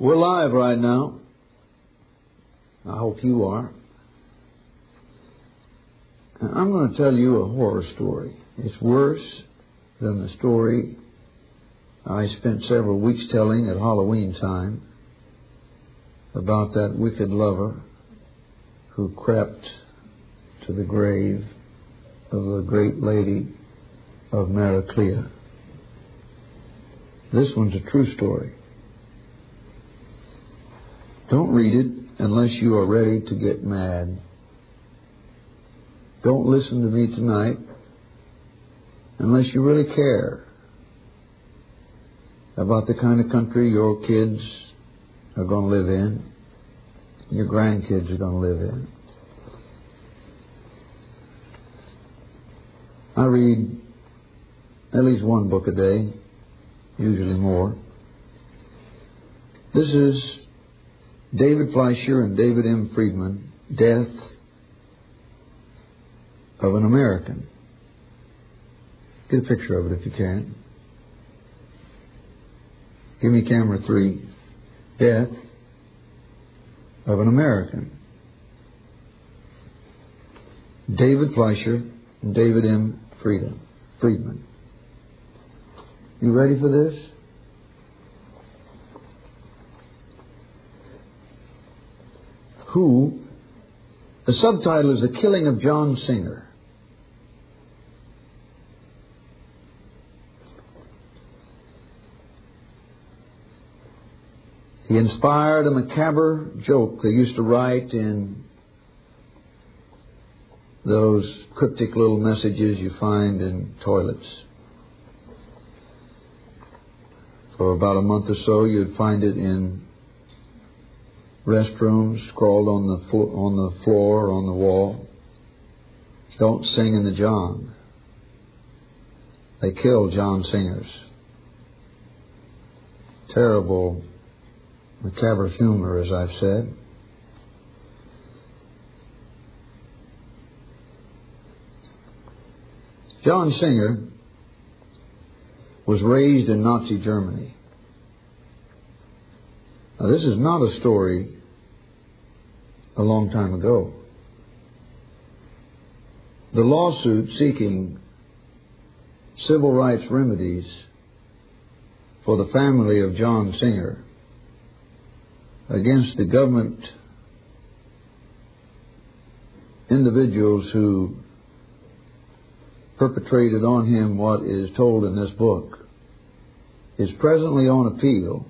We're live right now. I hope you are. I'm going to tell you a horror story. It's worse than the story I spent several weeks telling at Halloween time about that wicked lover who crept to the grave of the great lady of Maraclea. This one's a true story. Don't read it unless you are ready to get mad. Don't listen to me tonight unless you really care about the kind of country your kids are going to live in, your grandkids are going to live in. I read at least one book a day, usually more. This is David Fleischer and David M. Friedman, Death of an American. Get a picture of it if you can. Give me camera 3. Death of an American. David Fleischer and David M. Friedman. You ready for this? The subtitle is The Killing of John Singer. He inspired a macabre joke they used to write in those cryptic little messages you find in toilets. For about a month or so, you'd find it in restrooms, scrawled on the floor or on the wall. Don't sing in the John. They killed John Singers. Terrible, macabre humor, as I've said. John Singer was raised in Nazi Germany. Now, this is not a story a long time ago. The lawsuit seeking civil rights remedies for the family of John Singer against the government individuals who perpetrated on him what is told in this book is presently on appeal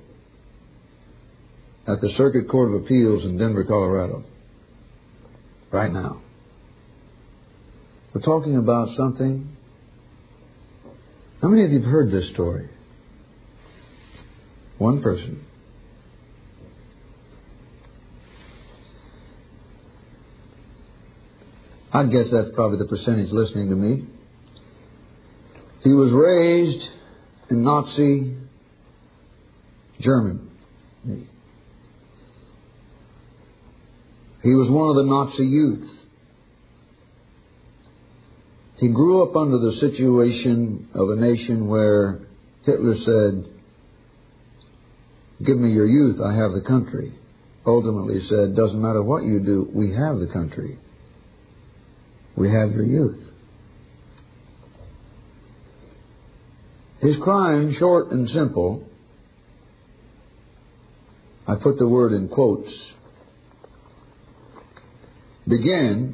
at the Circuit Court of Appeals in Denver, Colorado. Right now. We're talking about something. How many of you have heard this story? One person. I'd guess that's probably the percentage listening to me. He was raised in Nazi Germany. He was one of the Nazi youth. He grew up under the situation of a nation where Hitler said, "Give me your youth, I have the country." Ultimately said, "Doesn't matter what you do, we have the country. We have your youth." His crime, short and simple, I put the word in quotes, began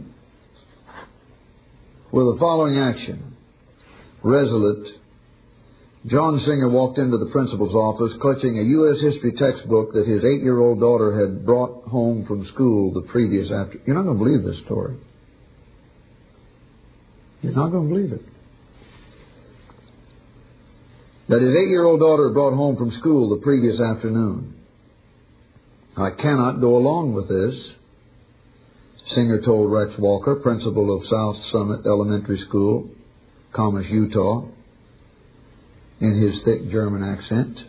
with the following action. Resolute, John Singer walked into the principal's office clutching a U.S. history textbook that his 8-year-old daughter had brought home from school the previous afternoon. You're not going to believe this story. You're not going to believe it. That his 8-year-old daughter brought home from school the previous afternoon. I cannot go along with this, Singer told Rex Walker, principal of South Summit Elementary School, Commerce, Utah, in his thick German accent.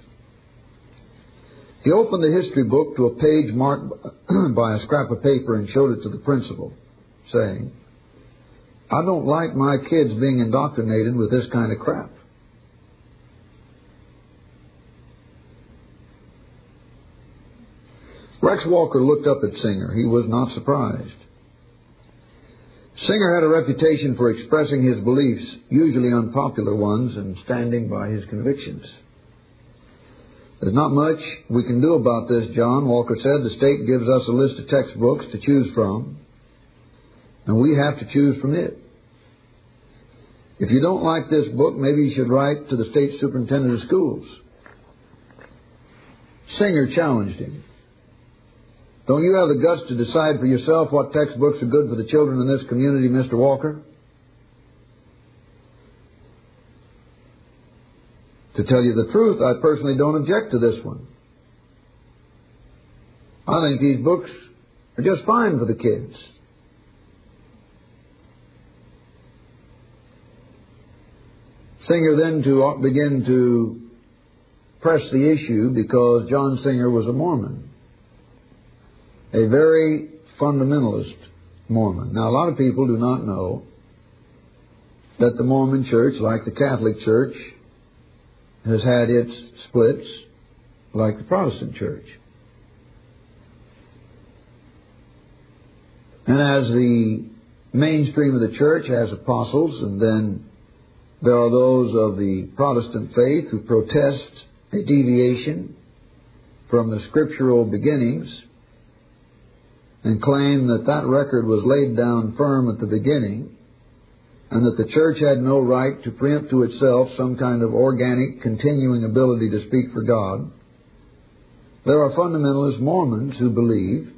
He opened the history book to a page marked by a scrap of paper and showed it to the principal, saying, "I don't like my kids being indoctrinated with this kind of crap." Rex Walker looked up at Singer. He was not surprised. Singer had a reputation for expressing his beliefs, usually unpopular ones, and standing by his convictions. There's not much we can do about this, John, Walker said. The state gives us a list of textbooks to choose from, and we have to choose from it. If you don't like this book, maybe you should write to the state superintendent of schools. Singer challenged him. Don't you have the guts to decide for yourself what textbooks are good for the children in this community, Mr. Walker? To tell you the truth, I personally don't object to this one. I think these books are just fine for the kids. Singer then began to press the issue because John Singer was a Mormon, a very fundamentalist Mormon. Now, a lot of people do not know that the Mormon Church, like the Catholic Church, has had its splits like the Protestant Church. And as the mainstream of the church has apostles, and then there are those of the Protestant faith who protest a deviation from the scriptural beginnings and claim that that record was laid down firm at the beginning and that the church had no right to preempt to itself some kind of organic, continuing ability to speak for God. There are fundamentalist Mormons who believe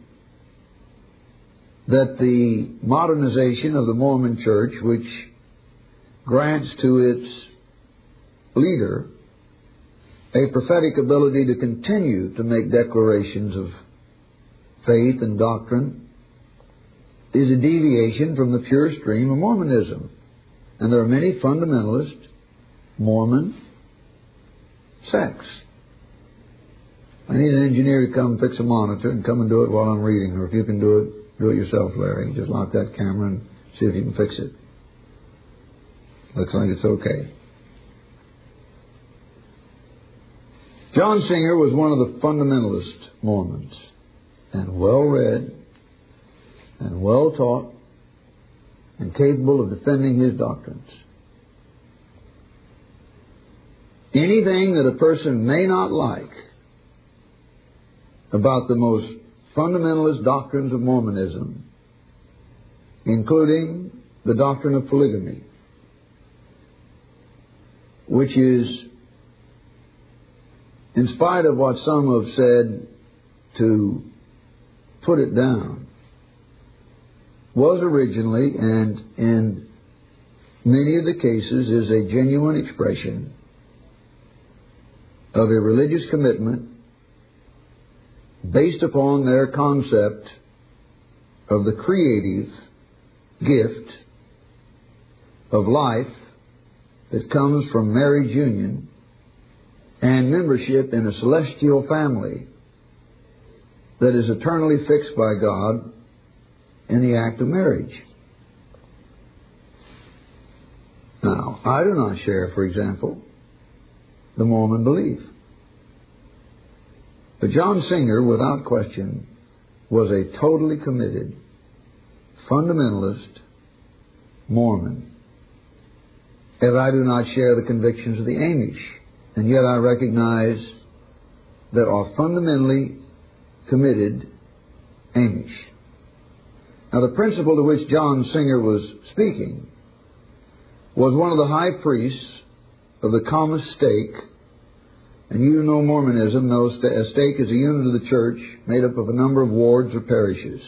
that the modernization of the Mormon Church, which grants to its leader a prophetic ability to continue to make declarations of faith and doctrine, is a deviation from the pure stream of Mormonism. And there are many fundamentalist Mormon sects. I need an engineer to come fix a monitor and come and do it while I'm reading. Or if you can do it yourself, Larry. Just lock that camera and see if you can fix it. Looks like it's okay. John Singer was one of the fundamentalist Mormons, and well-read, and well-taught, and capable of defending his doctrines. Anything that a person may not like about the most fundamentalist doctrines of Mormonism, including the doctrine of polygamy, which is, in spite of what some have said to put it down, was originally, and in many of the cases, is a genuine expression of a religious commitment based upon their concept of the creative gift of life that comes from marriage union and membership in a celestial family that is eternally fixed by God in the act of marriage. Now, I do not share, for example, the Mormon belief. But John Singer, without question, was a totally committed, fundamentalist Mormon. As I do not share the convictions of the Amish, and yet I recognize there are fundamentally committed Amish. Now, the principle to which John Singer was speaking was one of the high priests of the Comus stake, and you know Mormonism knows a stake is a unit of the church made up of a number of wards or parishes.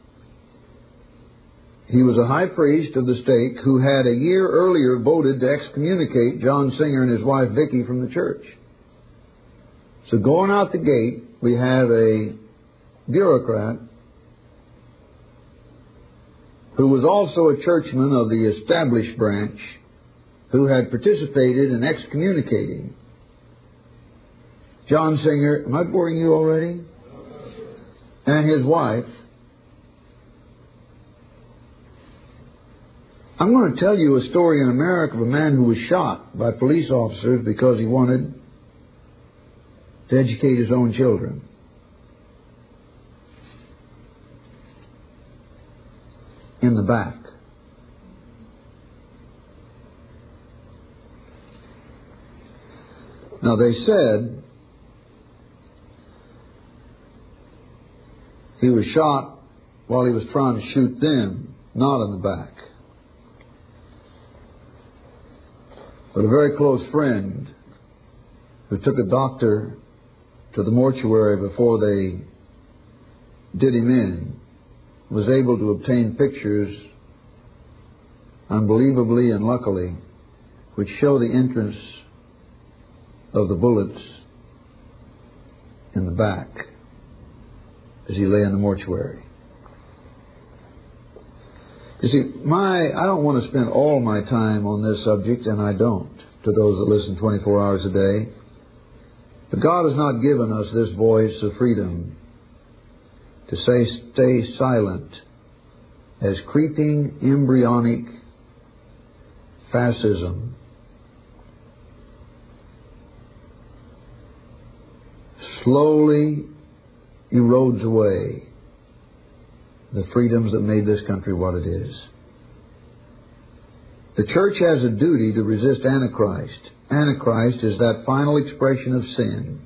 He was a high priest of the stake who had a year earlier voted to excommunicate John Singer and his wife Vicky from the church. So going out the gate, we have a bureaucrat who was also a churchman of the established branch who had participated in excommunicating John Singer. Am I boring you already? And his wife. I'm going to tell you a story in America of a man who was shot by police officers because he wanted to educate his own children. in the back. Now they said he was shot while he was trying to shoot them, not in the back. But a very close friend who took a doctor to the mortuary before they did him in was able to obtain pictures, unbelievably and luckily, which show the entrance of the bullets in the back as he lay in the mortuary. You see, I don't want to spend all my time on this subject, and I don't, to those that listen 24 hours a day. But God has not given us this voice of freedom to say, stay silent as creeping embryonic fascism slowly erodes away the freedoms that made this country what it is. The church has a duty to resist Antichrist. Antichrist is that final expression of sin.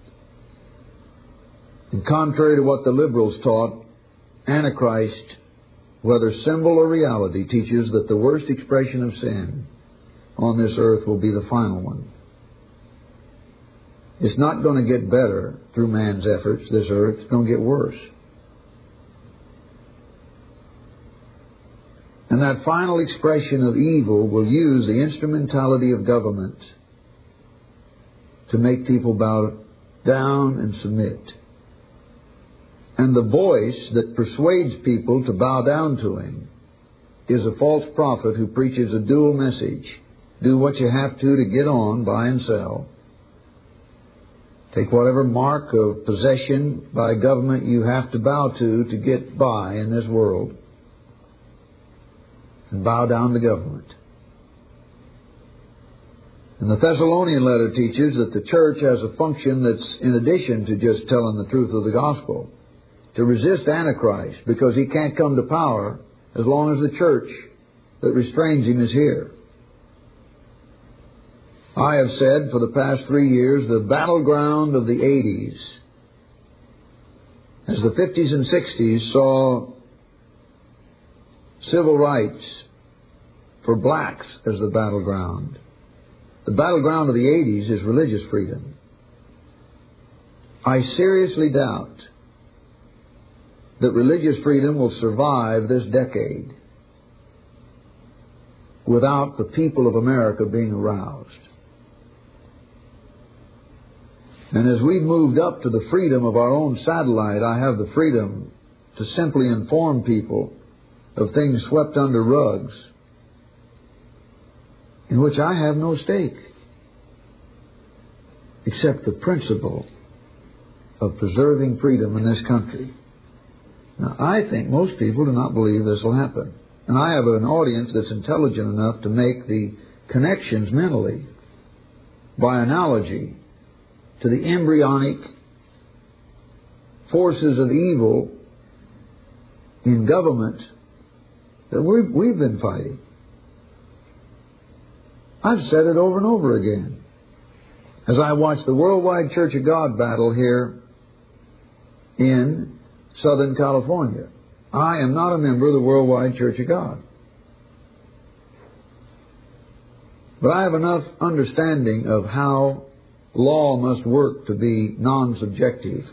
And contrary to what the liberals taught, Antichrist, whether symbol or reality, teaches that the worst expression of sin on this earth will be the final one. It's not going to get better through man's efforts, this earth. It's going to get worse. And that final expression of evil will use the instrumentality of government to make people bow down and submit. And the voice that persuades people to bow down to him is a false prophet who preaches a dual message. Do what you have to get on, buy and sell. Take whatever mark of possession by government you have to bow to get by in this world. And bow down to government. And the Thessalonian letter teaches that the church has a function that's in addition to just telling the truth of the gospel, to resist Antichrist, because he can't come to power as long as the church that restrains him is here. I have said for the past 3 years, the battleground of the 80s, as the 50s and 60s saw civil rights for blacks as the battleground of the 80s is religious freedom. I seriously doubt that religious freedom will survive this decade without the people of America being aroused. And as we've moved up to the freedom of our own satellite, I have the freedom to simply inform people of things swept under rugs in which I have no stake, except the principle of preserving freedom in this country. Now, I think most people do not believe this will happen. And I have an audience that's intelligent enough to make the connections mentally, by analogy, to the embryonic forces of evil in government that we've been fighting. I've said it over and over again. As I watch the Worldwide Church of God battle here in Southern California, I am not a member of the Worldwide Church of God. But I have enough understanding of how law must work to be non-subjective.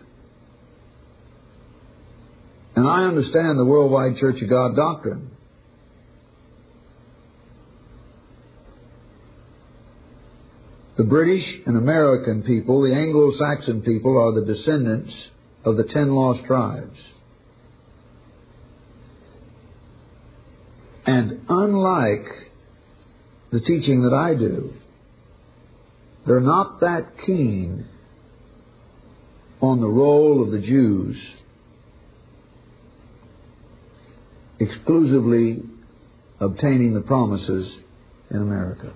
And I understand the Worldwide Church of God doctrine. The British and American people, the Anglo-Saxon people, are the descendants of the 10 lost tribes. And unlike the teaching that I do, they're not that keen on the role of the Jews exclusively obtaining the promises in America.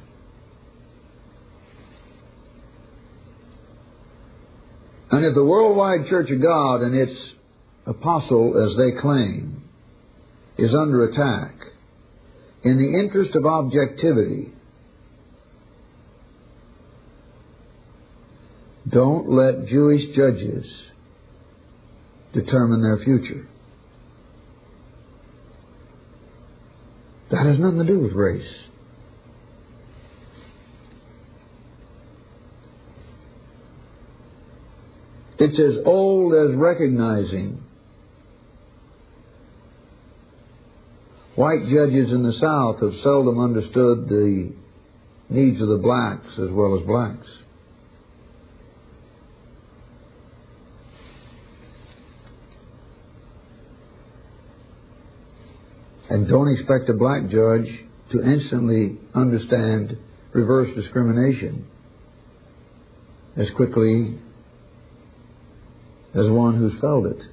And if the Worldwide Church of God and its apostle, as they claim, is under attack, in the interest of objectivity, don't let Jewish judges determine their future. That has nothing to do with race. It's as old as recognizing white judges in the South have seldom understood the needs of the blacks as well as blacks. And don't expect a black judge to instantly understand reverse discrimination as quickly as one who's felt it.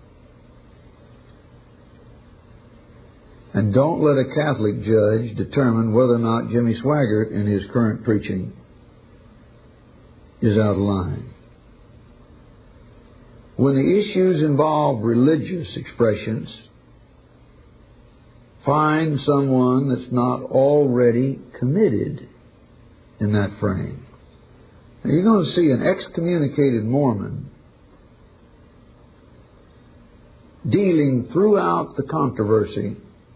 And don't let a Catholic judge determine whether or not Jimmy Swaggart in his current preaching is out of line. When the issues involve religious expressions, find someone that's not already committed in that frame. Now, you're going to see an excommunicated Mormon dealing throughout the controversy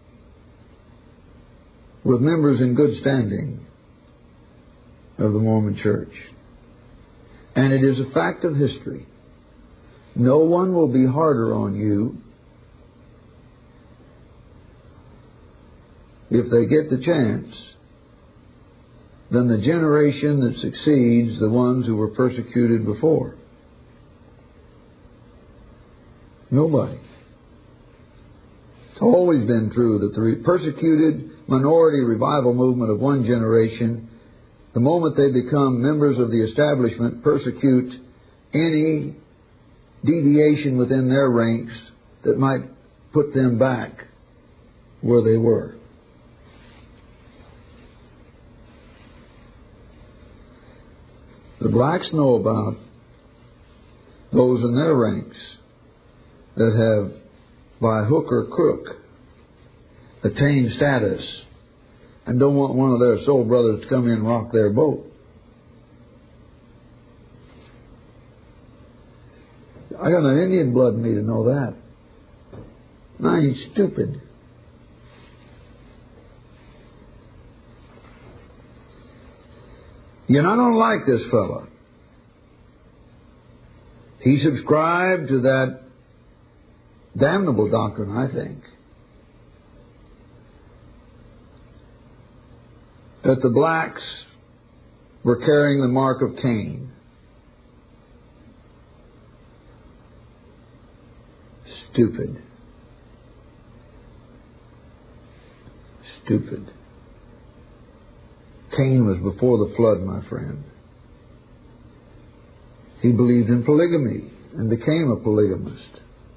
with members in good standing of the Mormon Church. And it is a fact of history. No one will be harder on you if they get the chance than the generation that succeeds the ones who were persecuted before. Nobody. It's always been true that the persecuted minority revival movement of one generation, the moment they become members of the establishment, persecute any deviation within their ranks that might put them back where they were. The blacks know about those in their ranks that have, by hook or crook, attained status and don't want one of their soul brothers to come in and rock their boat. I got enough Indian blood in me to know that. I ain't stupid. You know, I don't like this fella. He subscribed to that damnable doctrine, I think, that the blacks were carrying the mark of Cain. Stupid. Stupid. Cain was before the flood, my friend. He believed in polygamy and became a polygamist.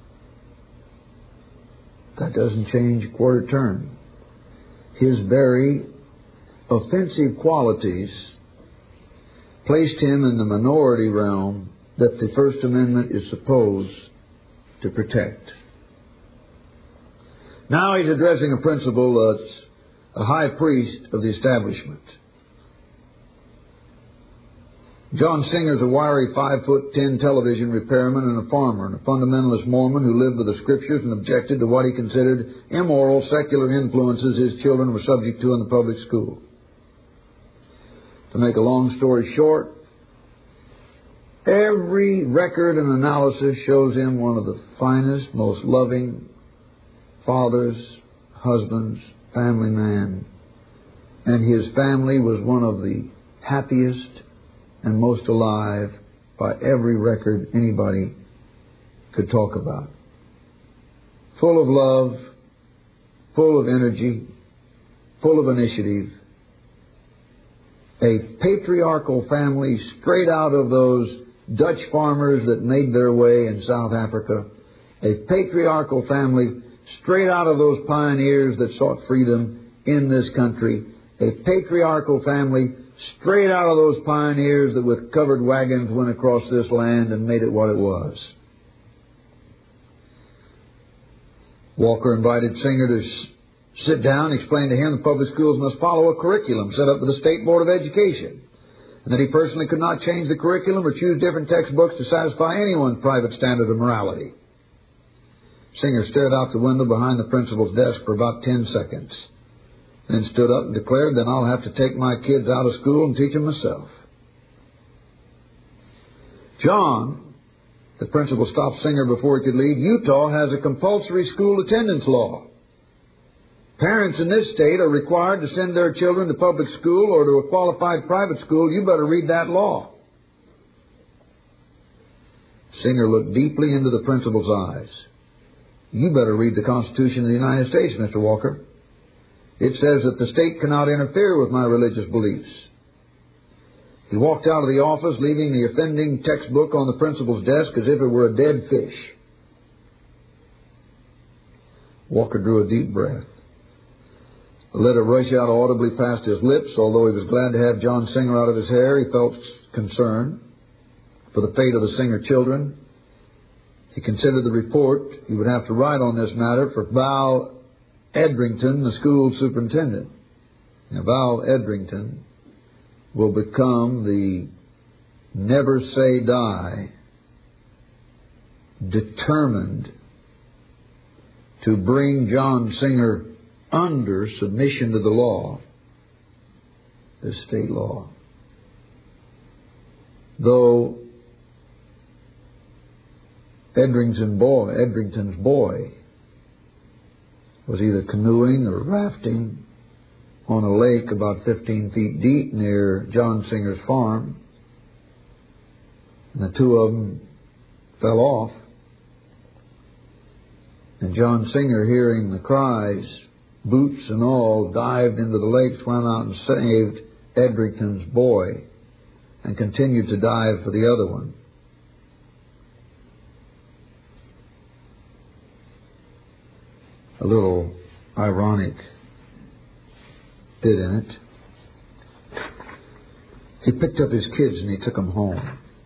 That doesn't change a quarter turn. His very offensive qualities placed him in the minority realm that the First Amendment is supposed to protect. Now he's addressing a principle that's a high priest of the establishment. John Singer's a wiry 5'10" television repairman and a farmer, and a fundamentalist Mormon who lived with the Scriptures and objected to what he considered immoral secular influences his children were subject to in the public school. To make a long story short, every record and analysis shows him one of the finest, most loving fathers, husbands, family man, and his family was one of the happiest and most alive by every record anybody could talk about. Full of love, full of energy, full of initiative. A patriarchal family straight out of those Dutch farmers that made their way in South Africa. A patriarchal family straight out of those pioneers that sought freedom in this country. A patriarchal family straight out of those pioneers that with covered wagons went across this land and made it what it was. Walker invited Singer to sit down and explain to him that public schools must follow a curriculum set up by the State Board of Education, and that he personally could not change the curriculum or choose different textbooks to satisfy anyone's private standard of morality. Singer stared out the window behind the principal's desk for about 10 seconds, then stood up and declared, "Then I'll have to take my kids out of school and teach them myself." "John," the principal stopped Singer before he could leave, "Utah has a compulsory school attendance law. Parents in this state are required to send their children to public school or to a qualified private school. You better read that law." Singer looked deeply into the principal's eyes. "You better read the Constitution of the United States, Mr. Walker. It says that the state cannot interfere with my religious beliefs." He walked out of the office, leaving the offending textbook on the principal's desk as if it were a dead fish. Walker drew a deep breath. Let it rush out audibly past his lips. Although he was glad to have John Singer out of his hair, he felt concern for the fate of the Singer children. He considered the report he would have to write on this matter for Val Edrington, the school superintendent. Now, Val Edrington will become the never say die, determined to bring John Singer under submission to the law, the state law. Though Edrington's boy was either canoeing or rafting on a lake about 15 feet deep near John Singer's farm, and the two of them fell off, and John Singer, hearing the cries, boots and all, dived into the lake, swam out and saved Edrington's boy, and continued to dive for the other one. A little ironic bit in it. He picked up his kids and he took them home.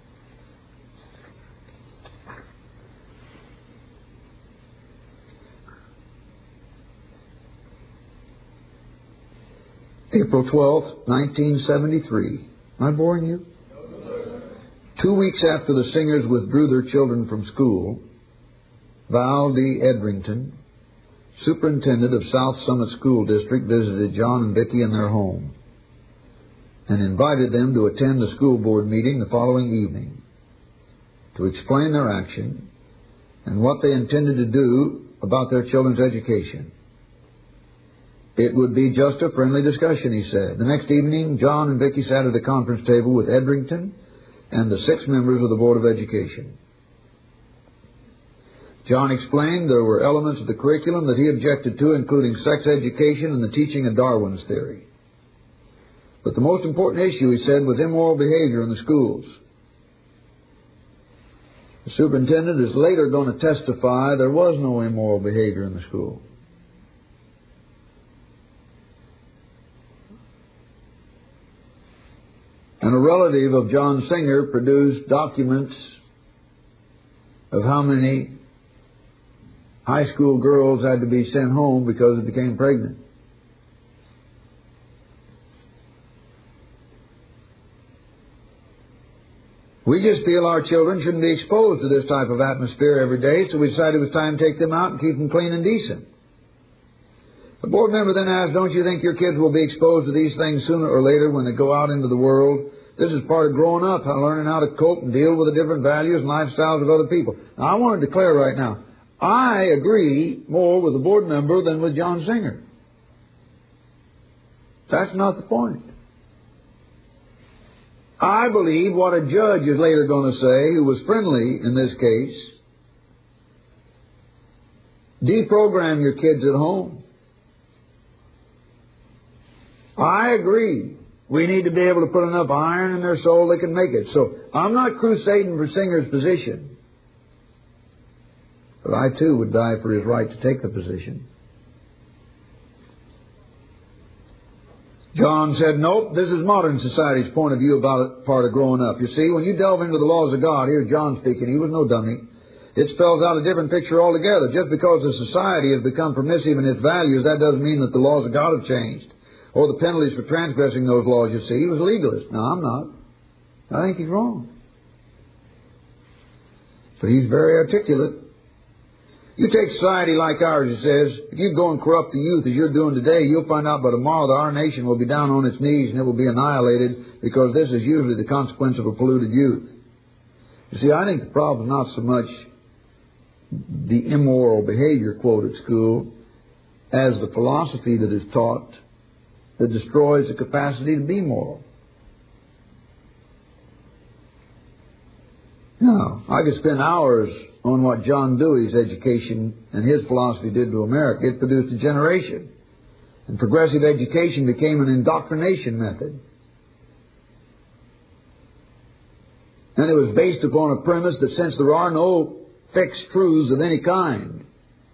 April 12th, 1973. Am I boring you? 2 weeks after the Singers withdrew their children from school, Val D. Edrington, superintendent of South Summit School District, visited John and Vicki in their home and invited them to attend the school board meeting the following evening to explain their action and what they intended to do about their children's education. It would be just a friendly discussion, he said. The next evening, John and Vicki sat at a conference table with Edrington and the 6 members of the Board of Education. John explained there were elements of the curriculum that he objected to, including sex education and the teaching of Darwin's theory. But the most important issue, he said, was immoral behavior in the schools. The superintendent is later going to testify there was no immoral behavior in the school. And a relative of John Singer produced documents of how many high school girls had to be sent home because they became pregnant. We just feel our children shouldn't be exposed to this type of atmosphere every day, so we decided it was time to take them out and keep them clean and decent. The board member then asked, don't you think your kids will be exposed to these things sooner or later when they go out into the world? This is part of growing up, learning how to cope and deal with the different values and lifestyles of other people. Now, I want to declare right now, I agree more with the board member than with John Singer. That's not the point. I believe what a judge is later going to say, who was friendly in this case, deprogram your kids at home. I agree. We need to be able to put enough iron in their soul they can make it. So I'm not crusading for Singer's position. But I too would die for his right to take the position. John said, nope, this is modern society's point of view about part of growing up. You see, when you delve into the laws of God, here's John speaking, he was no dummy. It spells out a different picture altogether. Just because the society has become permissive in its values, that doesn't mean that the laws of God have changed, or the penalties for transgressing those laws. You see, he was a legalist. No, I'm not. I think he's wrong. But he's very articulate. You take society like ours, he says, if you go and corrupt the youth as you're doing today, you'll find out by tomorrow that our nation will be down on its knees and it will be annihilated, because this is usually the consequence of a polluted youth. You see, I think the problem is not so much the immoral behavior, quote, at school, as the philosophy that is taught that destroys the capacity to be moral. Now, I could spend hours on what John Dewey's education and his philosophy did to America. It produced a generation. And progressive education became an indoctrination method. And it was based upon a premise that since there are no fixed truths of any kind,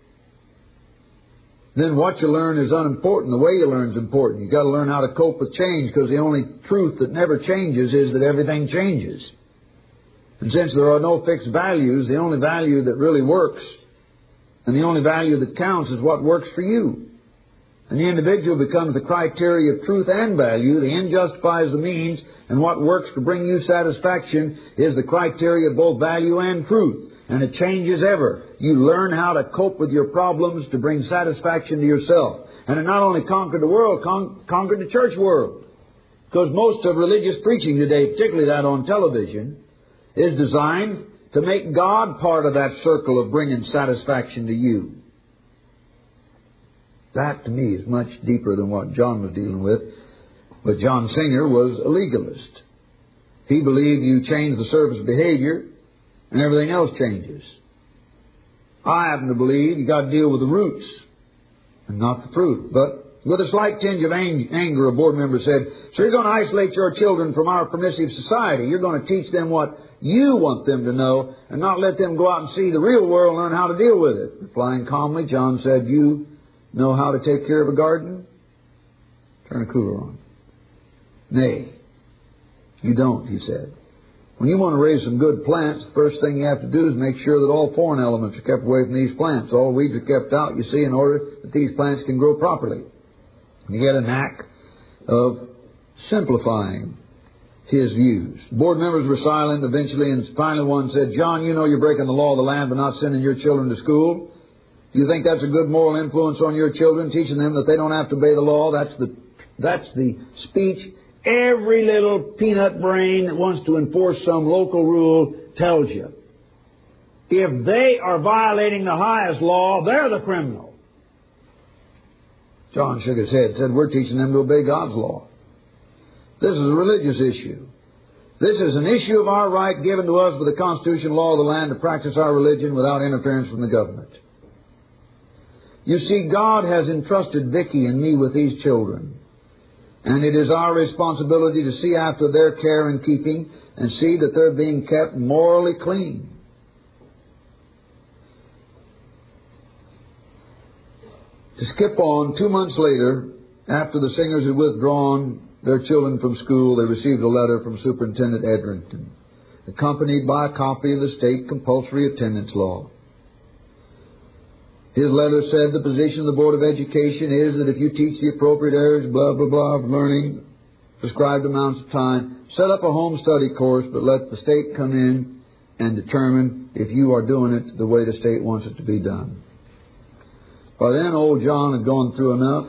then what you learn is unimportant. The way you learn is important. You've got to learn how to cope with change, because the only truth that never changes is that everything changes. And since there are no fixed values, the only value that really works and the only value that counts is what works for you. And the individual becomes the criteria of truth and value. The end justifies the means, and what works to bring you satisfaction is the criteria of both value and truth. And it changes ever. You learn how to cope with your problems to bring satisfaction to yourself. And it not only conquered the world, conquered the church world. Because most of religious preaching today, particularly that on television, is designed to make God part of that circle of bringing satisfaction to you. That, to me, is much deeper than what John was dealing with. But John Singer was a legalist. He believed you change the surface behavior and everything else changes. I happen to believe you got to deal with the roots and not the fruit. But with a slight tinge of anger, a board member said, "So you're going to isolate your children from our permissive society. You're going to teach them what you want them to know and not let them go out and see the real world and learn how to deal with it." Replying calmly, John said, "You know how to take care of a garden? Turn a cooler on." "Nay, you don't," he said. "When you want to raise some good plants, the first thing you have to do is make sure that all foreign elements are kept away from these plants. All weeds are kept out, you see, in order that these plants can grow properly." And he had a knack of simplifying his views. Board members were silent eventually, and finally one said, "John, you know you're breaking the law of the land by not sending your children to school. Do you think that's a good moral influence on your children, teaching them that they don't have to obey the law?" That's the speech every little peanut brain that wants to enforce some local rule tells you. If they are violating the highest law, they're the criminal. John shook his head and said, "We're teaching them to obey God's law. This is a religious issue. This is an issue of our right given to us by the constitutional law of the land to practice our religion without interference from the government. You see, God has entrusted Vicki and me with these children, and it is our responsibility to see after their care and keeping and see that they're being kept morally clean." To skip on, 2 months later, after the Singers had withdrawn their children from school, they received a letter from Superintendent Edrington, accompanied by a copy of the state compulsory attendance law. His letter said the position of the Board of Education is that if you teach the appropriate areas, blah, blah, blah, of learning, prescribed amounts of time, set up a home study course, but let the state come in and determine if you are doing it the way the state wants it to be done. By then, old John had gone through enough.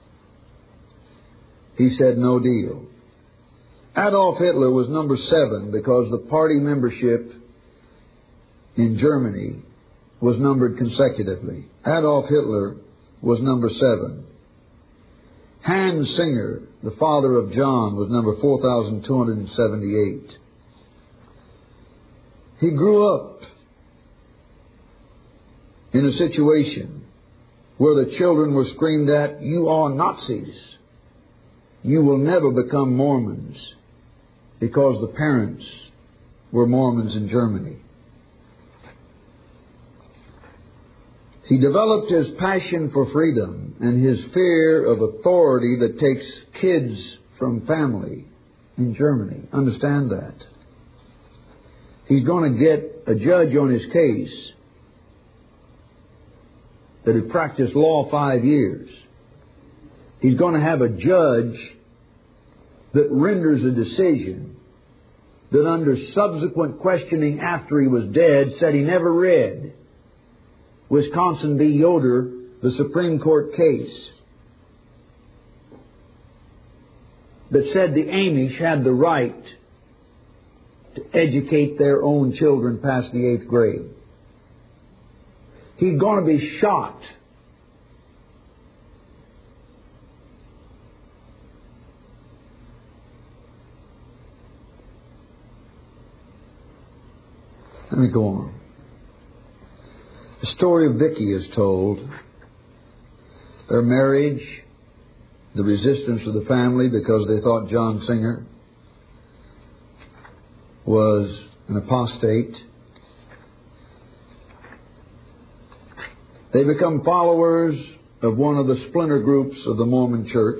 He said, "No deal." Adolf Hitler was number 7 because the party membership in Germany was numbered consecutively. Adolf Hitler was number 7. Hans Singer, the father of John, was number 4,278. He grew up in a situation where the children were screamed at, "You are Nazis. You will never become Mormons," because the parents were Mormons in Germany. He developed his passion for freedom and his fear of authority that takes kids from family in Germany. Understand that. He's going to get a judge on his case that had practiced law 5 years. He's going to have a judge that renders a decision that under subsequent questioning after he was dead said he never read Wisconsin v. Yoder, the Supreme Court case, that said the Amish had the right to educate their own children past the 8th grade. He's going to be shot. Let me go on. The story of Vicky is told. Their marriage, the resistance of the family because they thought John Singer was an apostate. They become followers of one of the splinter groups of the Mormon Church,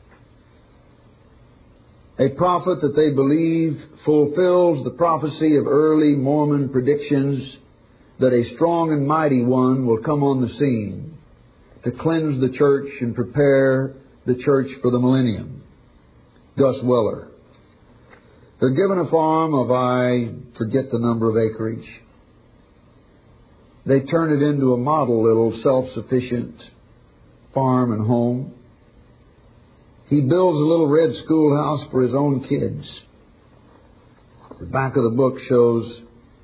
a prophet that they believe fulfills the prophecy of early Mormon predictions that a strong and mighty one will come on the scene to cleanse the church and prepare the church for the millennium. Gus Weller. They're given a farm of, I forget the number of acreage. They turn it into a model little self-sufficient farm and home. He builds a little red schoolhouse for his own kids. The back of the book shows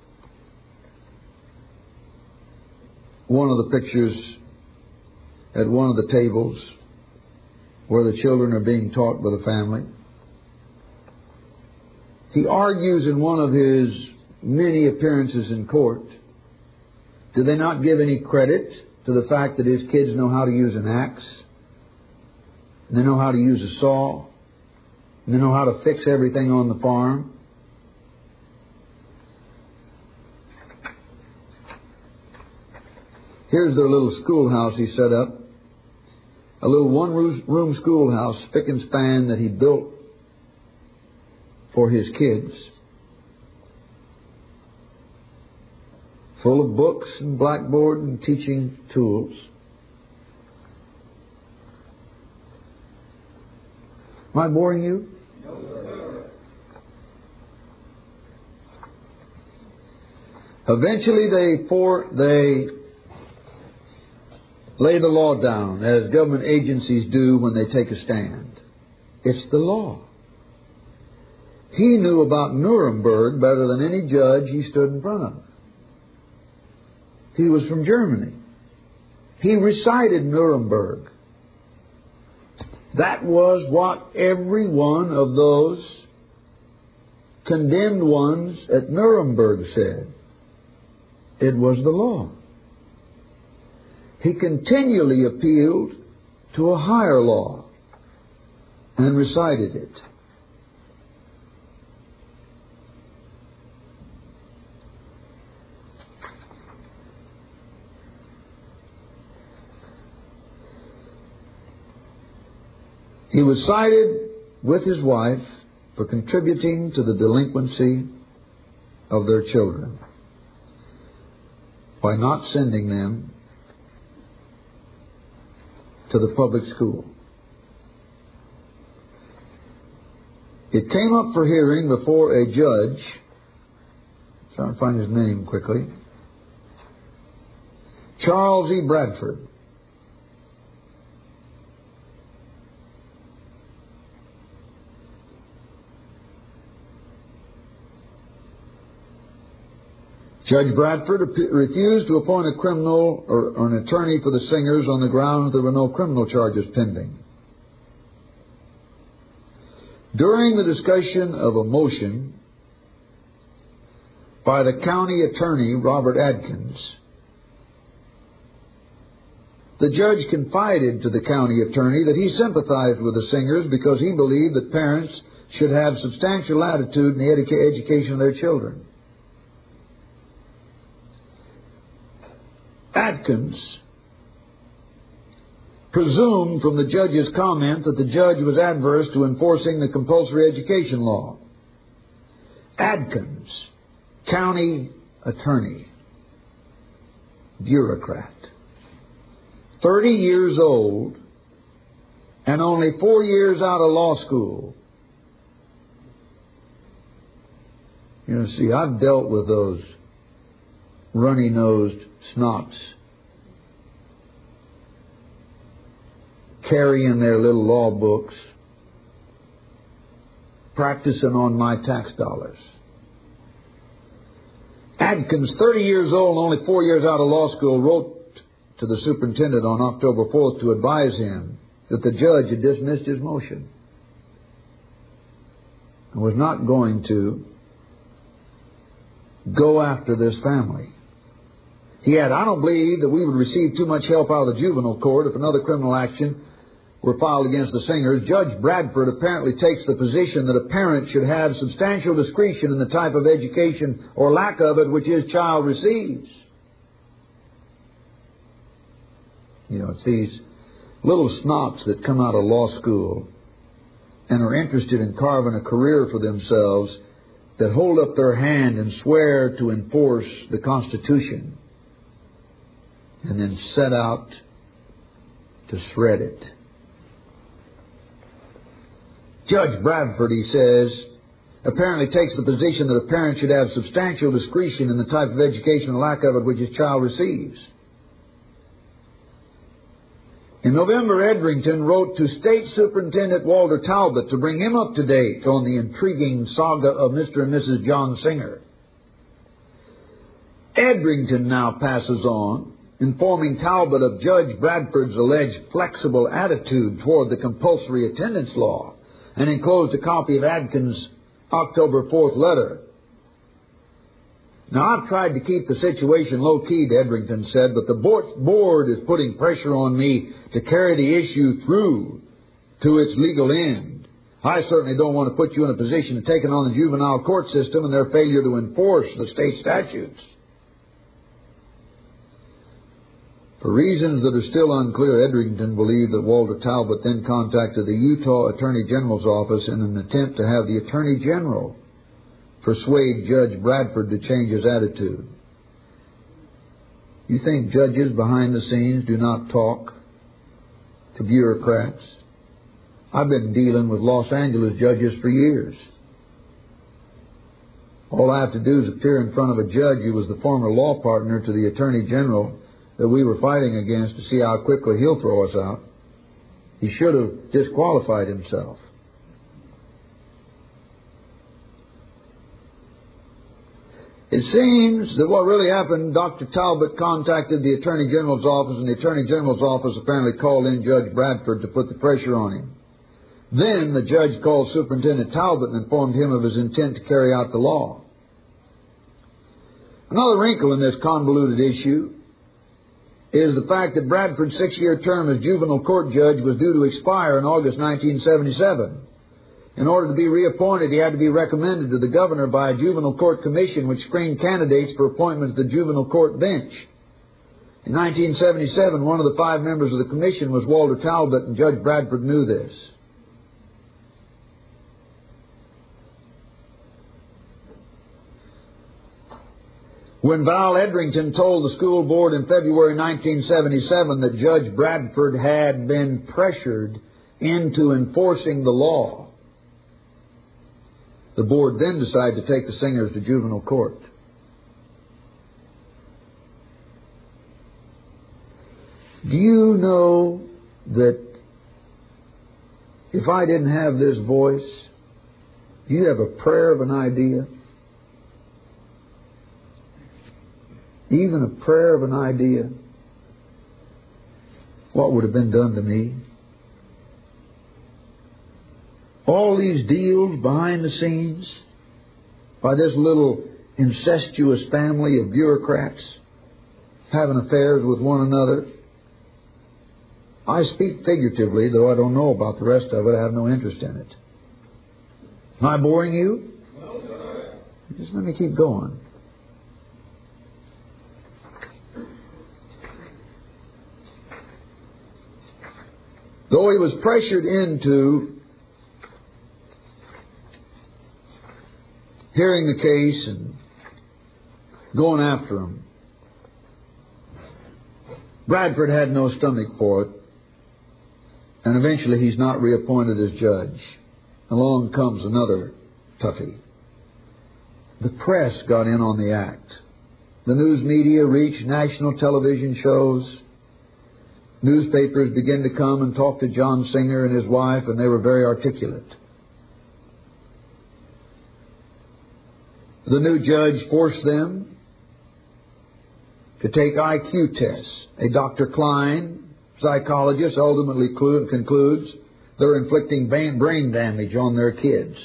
one of the pictures at one of the tables where the children are being taught by the family. He argues in one of his many appearances in court, do they not give any credit to the fact that his kids know how to use an axe? And they know how to use a saw? And they know how to fix everything on the farm? Here's their little schoolhouse he set up. A little one-room schoolhouse, spick and span, that he built for his kids. Full of books and blackboard and teaching tools. Am I boring you? No, sir. Eventually they lay the law down, as government agencies do when they take a stand. It's the law. He knew about Nuremberg better than any judge he stood in front of. He was from Germany. He recited Nuremberg. That was what every one of those condemned ones at Nuremberg said. It was the law. He continually appealed to a higher law and recited it. He was cited with his wife for contributing to the delinquency of their children by not sending them to the public school. It came up for hearing before a judge. Trying to find his name quickly. Charles E. Bradford. Judge Bradford refused to appoint a criminal or an attorney for the Singers on the grounds there were no criminal charges pending. During the discussion of a motion by the county attorney, Robert Adkins, the judge confided to the county attorney that he sympathized with the Singers because he believed that parents should have substantial latitude in the education of their children. Adkins presumed from the judge's comment that the judge was adverse to enforcing the compulsory education law. Adkins, county attorney, bureaucrat. 30 years old and only 4 years out of law school. You know, see, I've dealt with those runny-nosed snots carrying their little law books, practicing on my tax dollars. Adkins, 30 years old and only 4 years out of law school, wrote to the superintendent on October 4th to advise him that the judge had dismissed his motion and was not going to go after this family. He had, I don't believe that we would receive too much help out of the juvenile court if another criminal action were filed against the Singers. Judge Bradford apparently takes the position that a parent should have substantial discretion in the type of education or lack of it which his child receives. You know, it's these little snots that come out of law school and are interested in carving a career for themselves that hold up their hand and swear to enforce the Constitution and then set out to shred it. Judge Bradford, he says, apparently takes the position that a parent should have substantial discretion in the type of education or lack of it which his child receives. In November, Edrington wrote to State Superintendent Walter Talbot to bring him up to date on the intriguing saga of Mr. and Mrs. John Singer. Edrington now passes on, informing Talbot of Judge Bradford's alleged flexible attitude toward the compulsory attendance law, and enclosed a copy of Adkins' October 4th letter. Now, I've tried to keep the situation low-key, Edrington said, but the board is putting pressure on me to carry the issue through to its legal end. I certainly don't want to put you in a position of taking on the juvenile court system and their failure to enforce the state statutes. For reasons that are still unclear, Edrington believed that Walter Talbot then contacted the Utah Attorney General's office in an attempt to have the Attorney General persuade Judge Bradford to change his attitude. You think judges behind the scenes do not talk to bureaucrats? I've been dealing with Los Angeles judges for years. All I have to do is appear in front of a judge who was the former law partner to the Attorney General that we were fighting against to see how quickly he'll throw us out. He should have disqualified himself. It seems that what really happened, Dr. Talbot contacted the Attorney General's office, and the Attorney General's office apparently called in Judge Bradford to put the pressure on him. Then the judge called Superintendent Talbot and informed him of his intent to carry out the law. Another wrinkle in this convoluted issue is the fact that Bradford's 6-year term as juvenile court judge was due to expire in August 1977. In order to be reappointed, he had to be recommended to the governor by a juvenile court commission which screened candidates for appointment to the juvenile court bench. In 1977, one of the 5 members of the commission was Walter Talbot, and Judge Bradford knew this. When Val Edrington told the school board in February 1977 that Judge Bradford had been pressured into enforcing the law, the board then decided to take the Singers to juvenile court. Do you know that if I didn't have this voice, do you have a prayer of an idea? Even a prayer of an idea? What would have been done to me? All these deals behind the scenes by this little incestuous family of bureaucrats having affairs with one another. I speak figuratively, though I don't know about the rest of it. I have no interest in it. Am I boring you? Just let me keep going. Though he was pressured into hearing the case and going after him, Bradford had no stomach for it, and eventually he's not reappointed as judge. Along comes another toughie. The press got in on the act. The news media reached national television shows. Newspapers began to come and talk to John Singer and his wife, and they were very articulate. The new judge forced them to take IQ tests. A Dr. Klein, psychologist, ultimately concludes they're inflicting brain damage on their kids.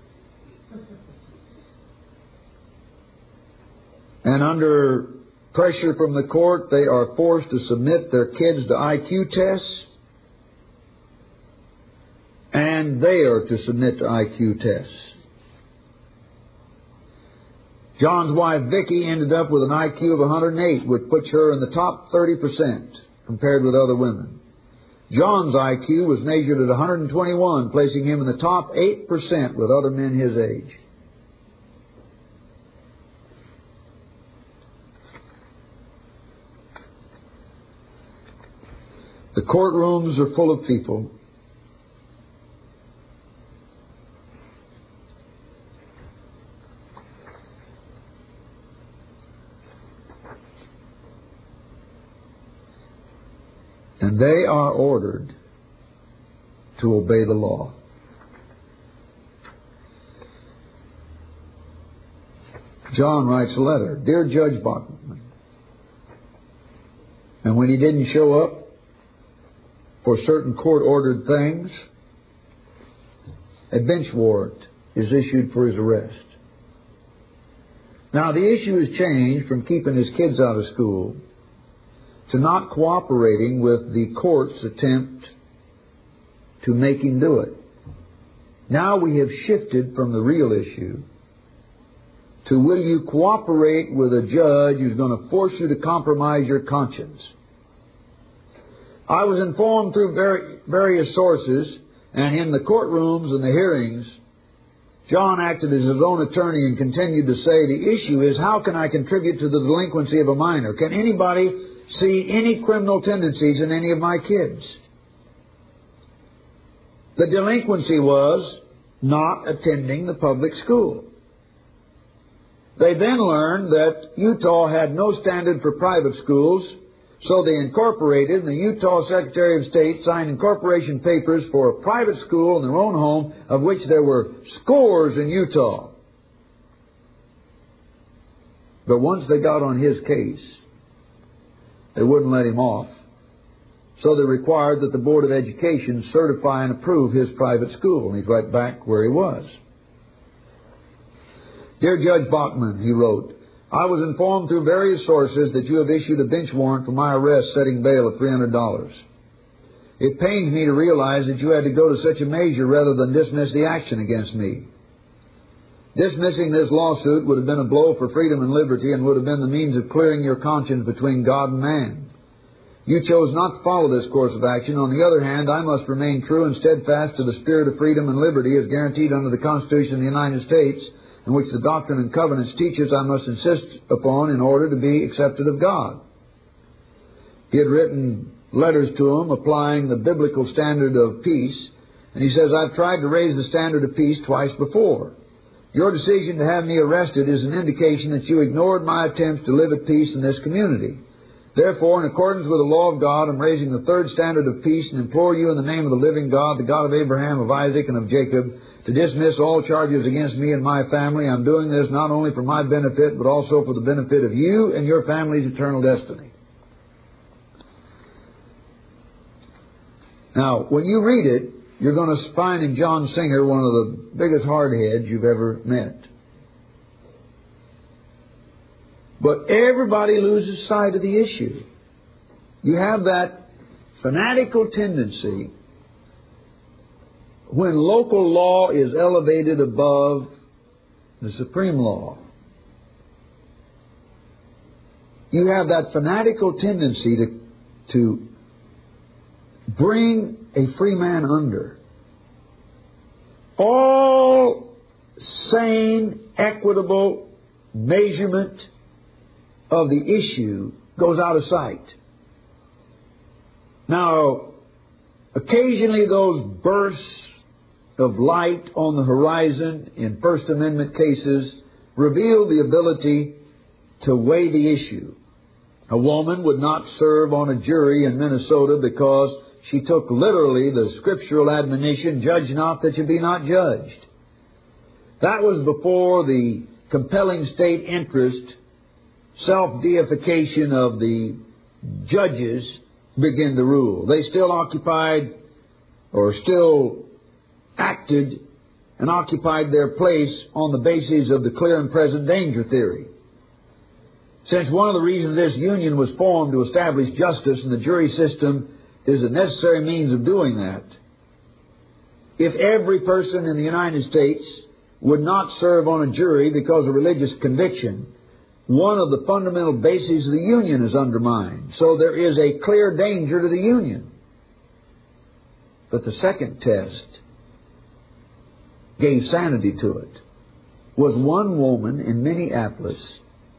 And under pressure from the court, they are forced to submit their kids to IQ tests, and they are to submit to IQ tests. John's wife, Vicki, ended up with an IQ of 108, which puts her in the top 30% compared with other women. John's IQ was measured at 121, placing him in the top 8% with other men his age. The courtrooms are full of people. And they are ordered to obey the law. John writes a letter, "Dear Judge Bachman," and when he didn't show up for certain court-ordered things, a bench warrant is issued for his arrest. Now, the issue has changed from keeping his kids out of school to not cooperating with the court's attempt to make him do it. Now we have shifted from the real issue to, will you cooperate with a judge who's going to force you to compromise your conscience? I was informed through various sources, and in the courtrooms and the hearings, John acted as his own attorney and continued to say, the issue is, how can I contribute to the delinquency of a minor? Can anybody see any criminal tendencies in any of my kids? The delinquency was not attending the public school. They then learned that Utah had no standard for private schools, so they incorporated, and the Utah Secretary of State signed incorporation papers for a private school in their own home, of which there were scores in Utah. But once they got on his case, they wouldn't let him off. So they required that the Board of Education certify and approve his private school. And he's right back where he was. Dear Judge Bachman, he wrote, I was informed through various sources that you have issued a bench warrant for my arrest, setting bail of $300. It pains me to realize that you had to go to such a measure rather than dismiss the action against me. Dismissing this lawsuit would have been a blow for freedom and liberty and would have been the means of clearing your conscience between God and man. You chose not to follow this course of action. On the other hand, I must remain true and steadfast to the spirit of freedom and liberty as guaranteed under the Constitution of the United States, in which the Doctrine and Covenants teaches I must insist upon in order to be accepted of God. He had written letters to him applying the biblical standard of peace, and he says, I've tried to raise the standard of peace twice before. Your decision to have me arrested is an indication that you ignored my attempts to live at peace in this community. Therefore, in accordance with the law of God, I'm raising the third standard of peace and implore you in the name of the living God, the God of Abraham, of Isaac, and of Jacob, to dismiss all charges against me and my family. I'm doing this not only for my benefit, but also for the benefit of you and your family's eternal destiny. Now, when you read it, you're going to find in John Singer one of the biggest hardheads you've ever met. But everybody loses sight of the issue. You have that fanatical tendency when local law is elevated above the supreme law. You have that fanatical tendency to bring a free man under. All sane, equitable measurement of the issue goes out of sight. Now, occasionally those bursts of light on the horizon in First Amendment cases reveal the ability to weigh the issue. A woman would not serve on a jury in Minnesota because she took literally the scriptural admonition, "Judge not that you be not judged." That was before the compelling state interest, self-deification of the judges began to rule. They still occupied or still acted and occupied their place on the basis of the clear and present danger theory. Since one of the reasons this union was formed to establish justice in the jury system is a necessary means of doing that, if every person in the United States would not serve on a jury because of religious conviction, one of the fundamental bases of the union is undermined. So there is a clear danger to the union. But the second test gave sanity to it. Was one woman in Minneapolis,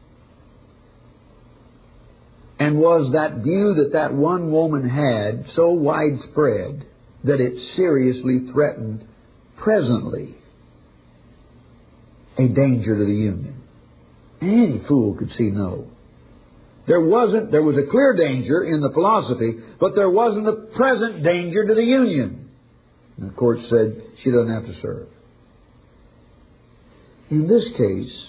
and was that view that that one woman had so widespread that it seriously threatened presently a danger to the union? Any fool could see no. There was a clear danger in the philosophy, but there wasn't a present danger to the union. And the court said she doesn't have to serve. In this case,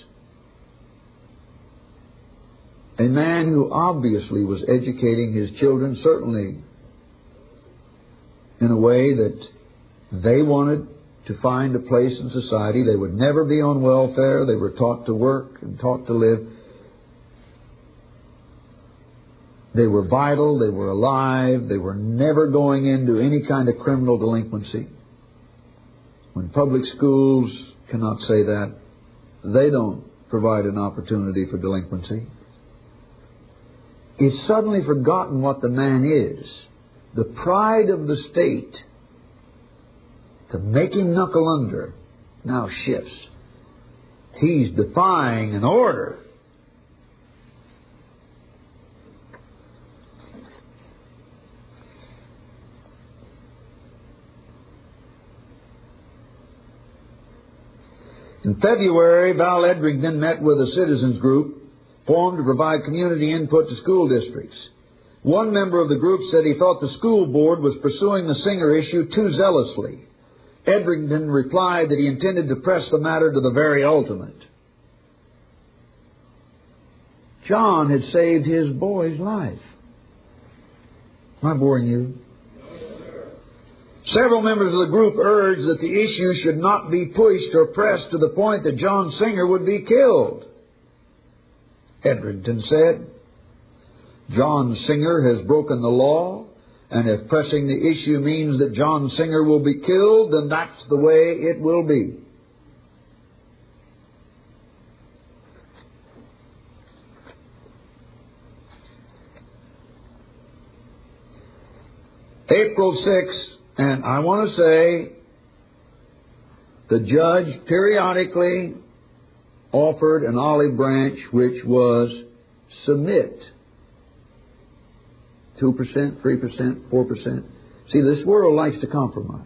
a man who obviously was educating his children, certainly in a way that they wanted to find a place in society. They would never be on welfare. They were taught to work and taught to live. They were vital. They were alive. They were never going into any kind of criminal delinquency. When public schools cannot say that, they don't provide an opportunity for delinquency. It's suddenly forgotten what the man is. The pride of the state to make him knuckle under now shifts. He's defying an order. In February, Val Edrington met with a citizens group formed to provide community input to school districts. One member of the group said he thought the school board was pursuing the Singer issue too zealously. Edrington replied that he intended to press the matter to the very ultimate. John had saved his boy's life. Am I boring you? Several members of the group urged that the issue should not be pushed or pressed to the point that John Singer would be killed. Edrington said, John Singer has broken the law, and if pressing the issue means that John Singer will be killed, then that's the way it will be. April 6th, and I want to say the judge periodically offered an olive branch which was submit. 2%, 3%, 4%. See, this world likes to compromise.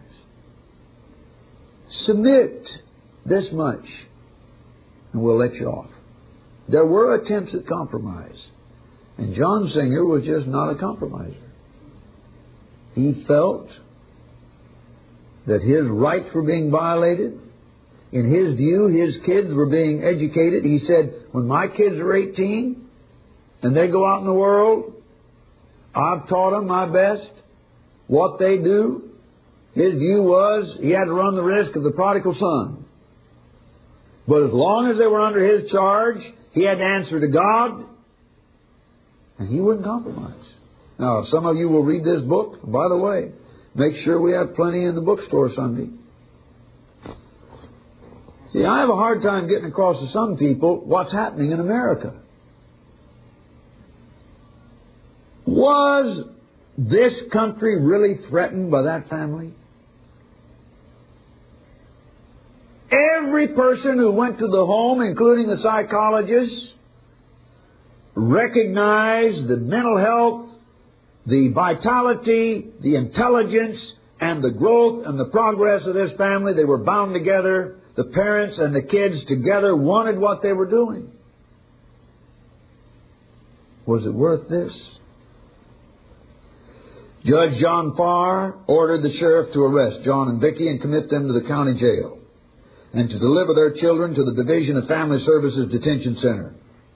Submit this much, and we'll let you off. There were attempts at compromise, and John Singer was just not a compromiser. He felt that his rights were being violated. In his view, his kids were being educated. He said, when my kids are 18 and they go out in the world, I've taught them my best. What they do, his view was he had to run the risk of the prodigal son. But as long as they were under his charge, he had to answer to God, and he wouldn't compromise. Now, some of you will read this book. By the way, make sure we have plenty in the bookstore Sunday. See, I have a hard time getting across to some people what's happening in America. Was this country really threatened by that family? Every person who went to the home, including the psychologists, recognized that mental health the vitality, the intelligence, and the growth and the progress of this family. They were bound together. The parents and the kids together wanted what they were doing. Was it worth this? Judge John Farr ordered the sheriff to arrest John and Vicki and commit them to the county jail, and to deliver their children to the Division of Family Services Detention Center.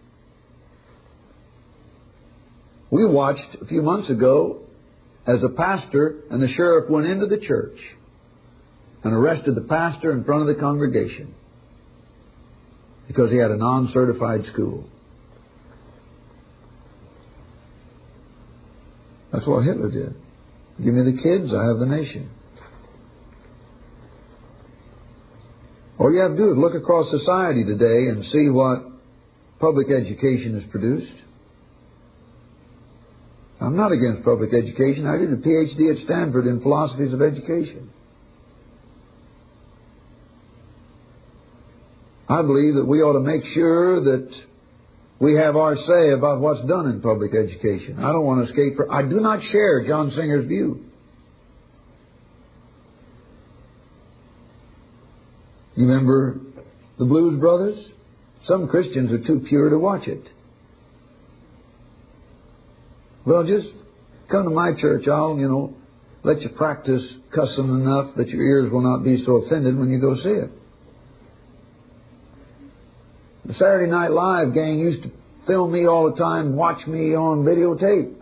We watched a few months ago as a pastor and the sheriff went into the church and arrested the pastor in front of the congregation because he had a non-certified school. That's what Hitler did. Give me the kids, I have the nation. All you have to do is look across society today and see what public education has produced. I'm not against public education. I did a PhD at Stanford in philosophies of education. I believe that we ought to make sure that we have our say about what's done in public education. I don't want to escape. I do not share John Singer's view. You remember the Blues Brothers? Some Christians are too pure to watch it. Well, just come to my church. I'll, let you practice cussing enough that your ears will not be so offended when you go see it. The Saturday Night Live gang used to film me all the time and watch me on videotape.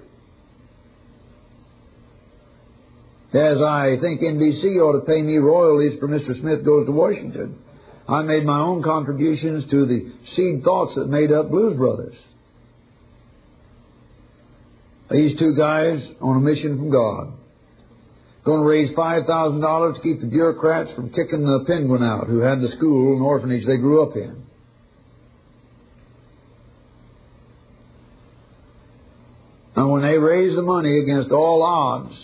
As I think NBC ought to pay me royalties for Mr. Smith Goes to Washington. I made my own contributions to the seed thoughts that made up Blues Brothers. These two guys on a mission from God. Going to raise $5,000 to keep the bureaucrats from kicking the penguin out who had the school and orphanage they grew up in. And when they raised the money against all odds,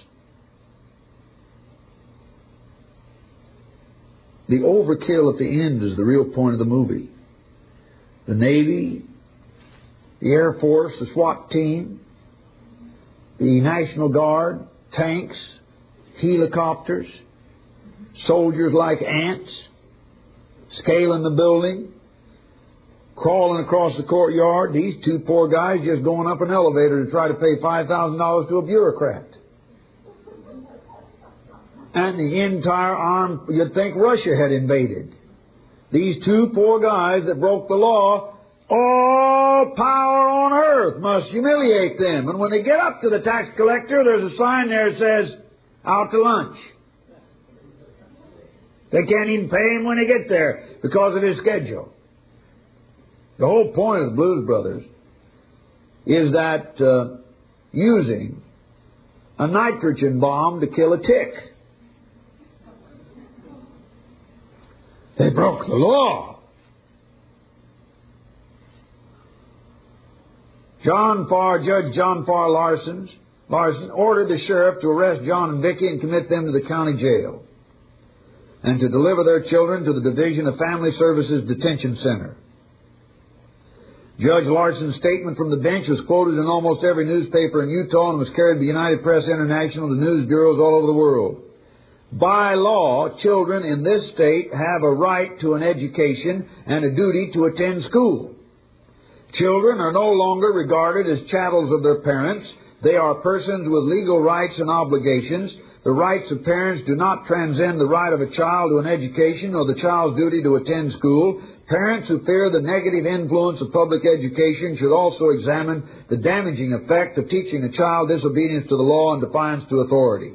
the overkill at the end is the real point of the movie. The Navy, the Air Force, the SWAT team, the National Guard, tanks, helicopters, soldiers like ants, scaling the building, crawling across the courtyard. These two poor guys just going up an elevator to try to pay $5,000 to a bureaucrat. And the entire arm, you'd think Russia had invaded. These two poor guys that broke the law, all power on earth must humiliate them. And when they get up to the tax collector, there's a sign there that says, out to lunch. They can't even pay him when they get there because of his schedule. The whole point of the Blues Brothers is that using a nitrogen bomb to kill a tick. They broke the law. Judge John Farr Larson ordered the sheriff to arrest John and Vicki and commit them to the county jail, and to deliver their children to the Division of Family Services Detention Center. Judge Larson's statement from the bench was quoted in almost every newspaper in Utah and was carried to the United Press International to news bureaus all over the world. By law, children in this state have a right to an education and a duty to attend school. Children are no longer regarded as chattels of their parents. They are persons with legal rights and obligations. The rights of parents do not transcend the right of a child to an education or the child's duty to attend school. Parents who fear the negative influence of public education should also examine the damaging effect of teaching a child disobedience to the law and defiance to authority.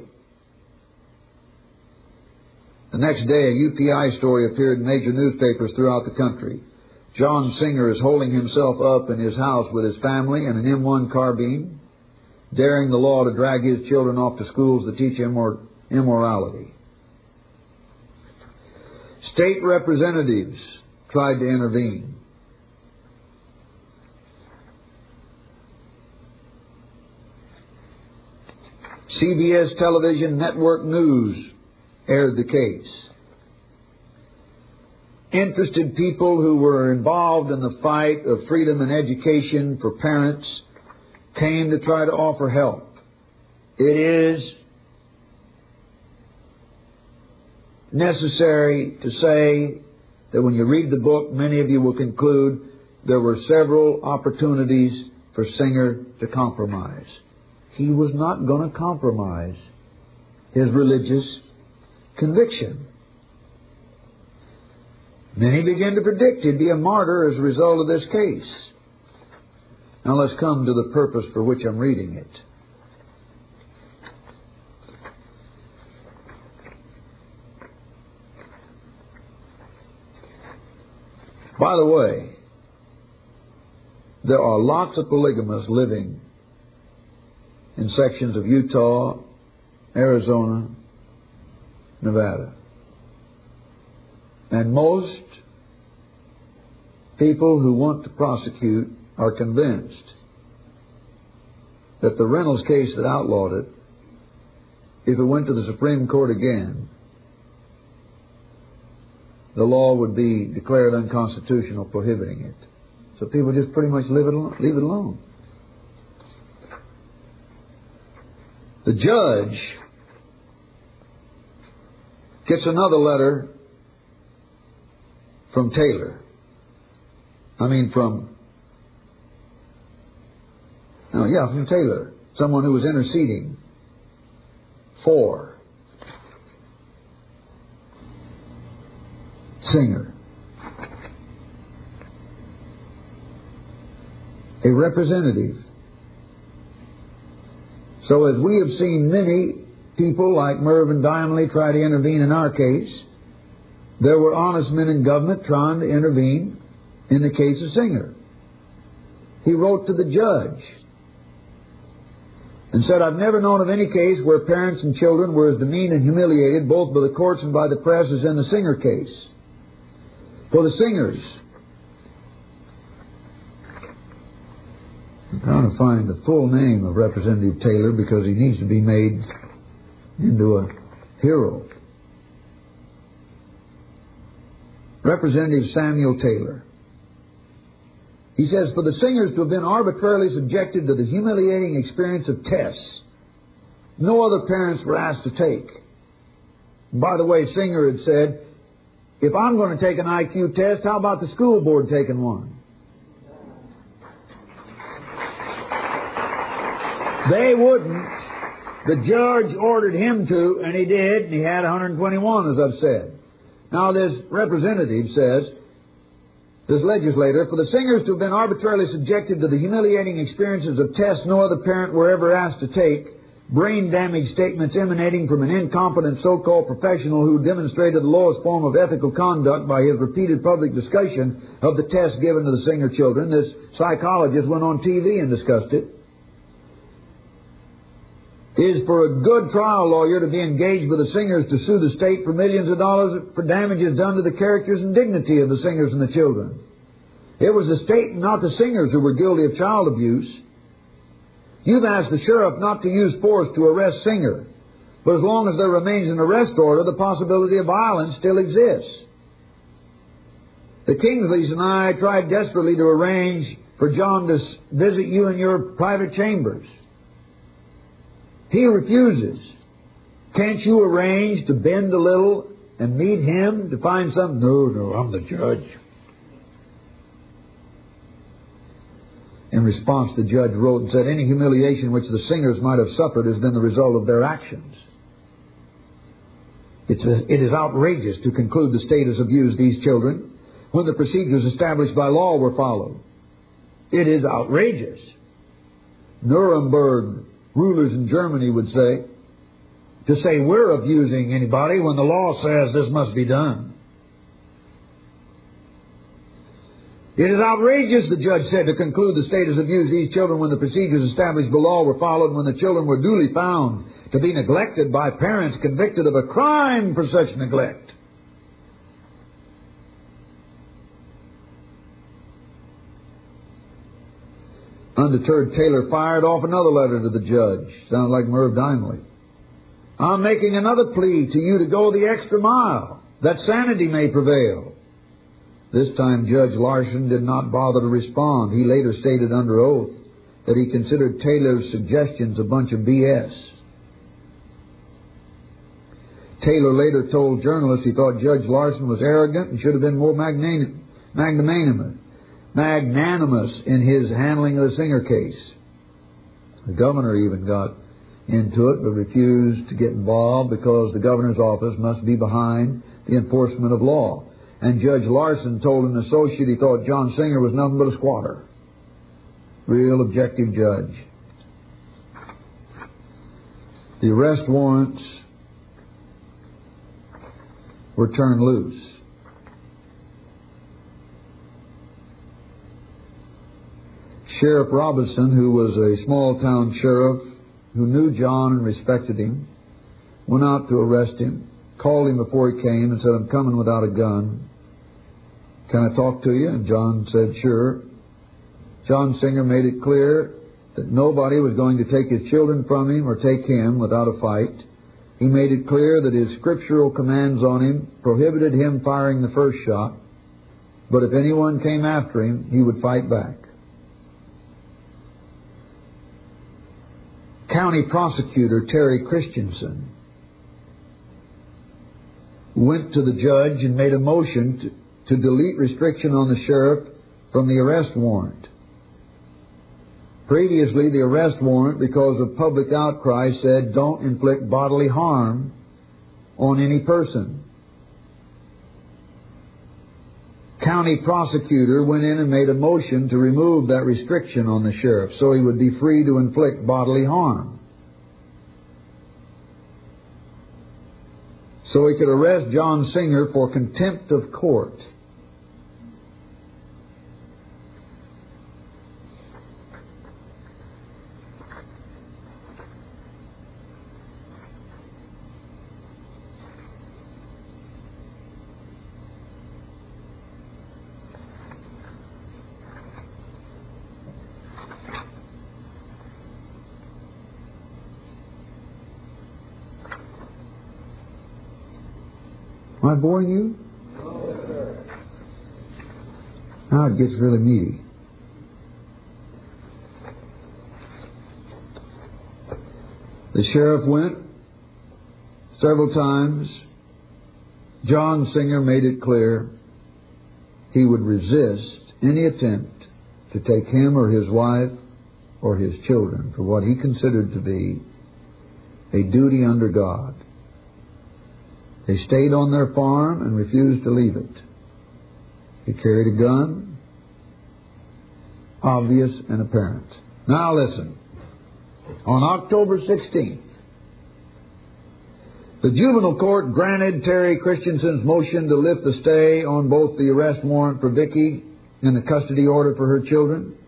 The next day, a UPI story appeared in major newspapers throughout the country. John Singer is holding himself up in his house with his family and an M1 carbine, daring the law to drag his children off to schools that teach immorality. State representatives tried to intervene. CBS Television Network News aired the case. Interested people who were involved in the fight of freedom and education for parents came to try to offer help. it is necessary to say that when you read the book, many of you will conclude there were several opportunities for Singer to compromise. He was not going to compromise his religious conviction. Many began to predict he'd be a martyr as a result of this case. Now let's come to the purpose for which I'm reading it. By the way, there are lots of polygamists living in sections of Utah, Arizona, Nevada. And most people who want to prosecute are convinced that the Reynolds case that outlawed it, if it went to the Supreme Court again, the law would be declared unconstitutional, prohibiting it. So people just pretty much leave it alone. The judge gets another letter from Taylor. From Taylor. Someone who was interceding for Singer. A representative. So as we have seen many people like Mervyn Dymally try to intervene in our case, there were honest men in government trying to intervene in the case of Singer. He wrote to the judge and said, I've never known of any case where parents and children were as demeaned and humiliated both by the courts and by the press as in the Singer case. For the Singers, I'm trying to find the full name of Representative Taylor because he needs to be made into a hero. Representative Samuel Taylor. He says, for the Singers to have been arbitrarily subjected to the humiliating experience of tests no other parents were asked to take. By the way, Singer had said, if I'm going to take an IQ test, how about the school board taking one? They wouldn't. The judge ordered him to, and he did, and he had 121, as I've said. Now this representative says, this legislator, for the Singers to have been arbitrarily subjected to the humiliating experiences of tests no other parent were ever asked to take, brain damage statements emanating from an incompetent so-called professional who demonstrated the lowest form of ethical conduct by his repeated public discussion of the test given to the Singer children. This psychologist went on TV and discussed it. Is for a good trial lawyer to be engaged with the Singers to sue the state for millions of dollars for damages done to the characters and dignity of the Singers and the children. It was the state and not the Singers who were guilty of child abuse. You've asked the sheriff not to use force to arrest Singer, but as long as there remains an arrest order, the possibility of violence still exists. The Kingsleys and I tried desperately to arrange for John to visit you in your private chambers. He refuses. Can't you arrange to bend a little and meet him to find something? No, I'm the judge. In response, the judge wrote and said, any humiliation which the Singers might have suffered has been the result of their actions. It is outrageous to conclude the state has abused these children when the procedures established by law were followed. It is outrageous. Nuremberg rulers in Germany would say, to say we're abusing anybody when the law says this must be done. It is outrageous, the judge said, to conclude the state has abused these children when the procedures established by law were followed, when the children were duly found to be neglected by parents convicted of a crime for such neglect. Undeterred, Taylor fired off another letter to the judge. Sounds like Merv Dymally. I'm making another plea to you to go the extra mile, that sanity may prevail. This time Judge Larson did not bother to respond. He later stated under oath that he considered Taylor's suggestions a bunch of BS. Taylor later told journalists he thought Judge Larson was arrogant and should have been more magnanimous in his handling of the Singer case. The governor even got into it but refused to get involved because the governor's office must be behind the enforcement of law. And Judge Larson told an associate he thought John Singer was nothing but a squatter. Real objective judge. The arrest warrants were turned loose. Sheriff Robinson, who was a small-town sheriff who knew John and respected him, went out to arrest him, called him before he came and said, "I'm coming without a gun. Can I talk to you?" And John said, "Sure." John Singer made it clear that nobody was going to take his children from him or take him without a fight. He made it clear that his scriptural commands on him prohibited him firing the first shot, but if anyone came after him, he would fight back. County Prosecutor Terry Christensen went to the judge and made a motion to delete restriction on the sheriff from the arrest warrant. Previously, the arrest warrant, because of public outcry, said don't inflict bodily harm on any person. County prosecutor went in and made a motion to remove that restriction on the sheriff so he would be free to inflict bodily harm. So he could arrest John Singer for contempt of court. Am I boring you? No, sir. Now it gets really meaty. The sheriff went several times. John Singer made it clear he would resist any attempt to take him or his wife or his children for what he considered to be a duty under God. They stayed on their farm and refused to leave it. He carried a gun, obvious and apparent. Now listen. On October 16th, the juvenile court granted Terry Christensen's motion to lift the stay on both the arrest warrant for Vicki and the custody order for her children.